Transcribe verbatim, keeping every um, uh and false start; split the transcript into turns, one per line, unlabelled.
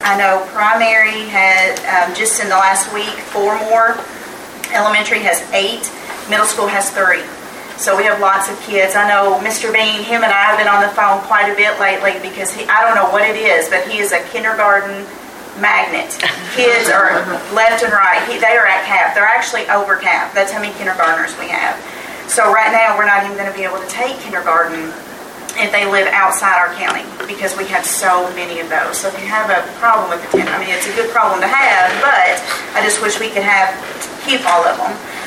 I know primary had, um, just in the last week, four more. Elementary has eight. Middle school has three. So we have lots of kids. I know Mister Bean, him and I have been on the phone quite a bit lately because he, I don't know what it is, but he is a kindergarten magnet. Kids are left and right. He, they are at cap. They're actually over cap. That's how many kindergartners we have. So right now we're not even going to be able to take kindergarten if they live outside our county because we have so many of those. So if you have a problem with the tent, I mean, it's a good problem to have, but I just wish we could have keep all of them.